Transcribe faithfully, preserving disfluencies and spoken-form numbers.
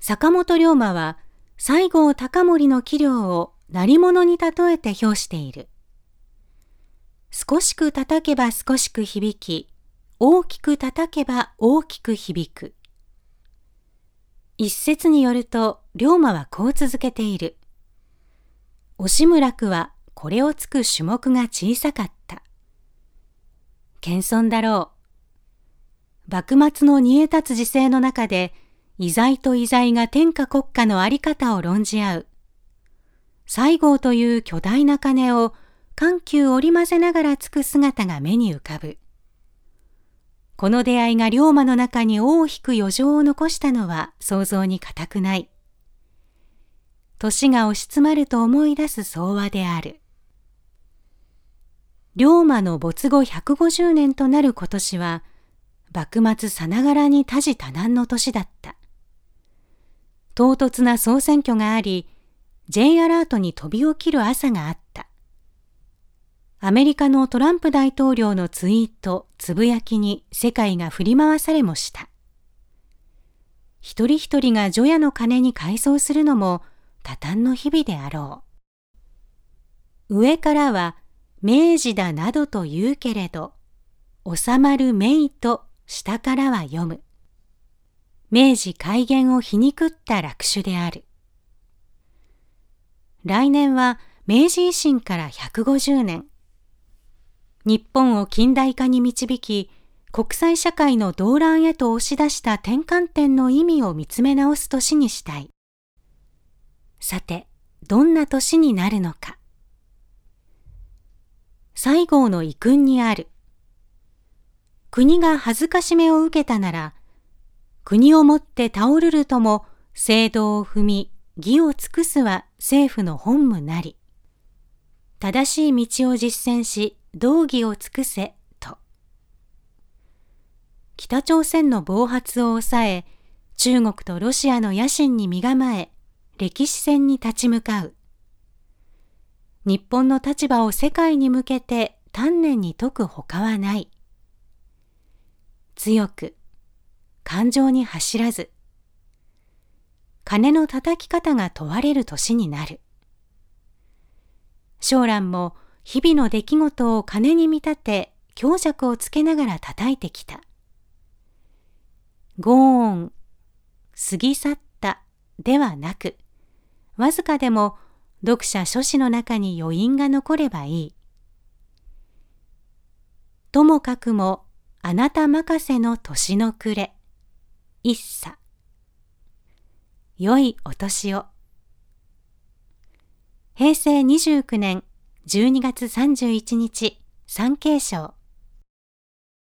坂本龍馬は西郷隆盛の器量を鳴り物に例えて評している。少しく叩けば少しく響き、大きく叩けば大きく響く。一説によると、龍馬はこう続けている。押村区はこれをつく種目が小さかった。謙遜だろう。幕末の煮え立つ時勢の中で、偉罪と偉罪が天下国家のあり方を論じ合う。西郷という巨大な鐘を緩急織り交ぜながらつく姿が目に浮かぶ。この出会いが龍馬の中に尾を引く余剰を残したのは想像に難くない。年が押し詰まると思い出す総話である。龍馬の没後ひゃくごじゅうねんとなる今年は、幕末さながらに多事多難の年だった。唐突な総選挙があり、J アラートに飛び起きる朝があった。アメリカのトランプ大統領のツイート、つぶやきに世界が振り回されもした。一人一人が除夜の鐘に改装するのも多々の日々であろう。上からは明治だなどと言うけれど、収まる明と下からは読む。明治改元を皮肉った落首である。来年は明治維新からひゃくごじゅうねん。日本を近代化に導き、国際社会の動乱へと押し出した転換点の意味を見つめ直す年にしたい。さて、どんな年になるのか。西郷の遺訓にある。国が恥ずかしめを受けたなら、国をもって倒るるとも正道を踏み、義を尽くすは政府の本務なり。正しい道を実践し、道義を尽くせ、と。北朝鮮の暴発を抑え、中国とロシアの野心に身構え、歴史戦に立ち向かう。日本の立場を世界に向けて丹念に説くほかはない。強く、感情に走らず、鐘の叩き方が問われる年になる。将来も日々の出来事を鐘に見立て、強弱をつけながら叩いてきた。ゴーン、過ぎ去ったではなく、わずかでも読者諸子の中に余韻が残ればいい。ともかくもあなた任せの年の暮れ、一茶。良いお年を。へいせいにじゅうきゅうねんじゅうにがつさんじゅういちにち、三慶章。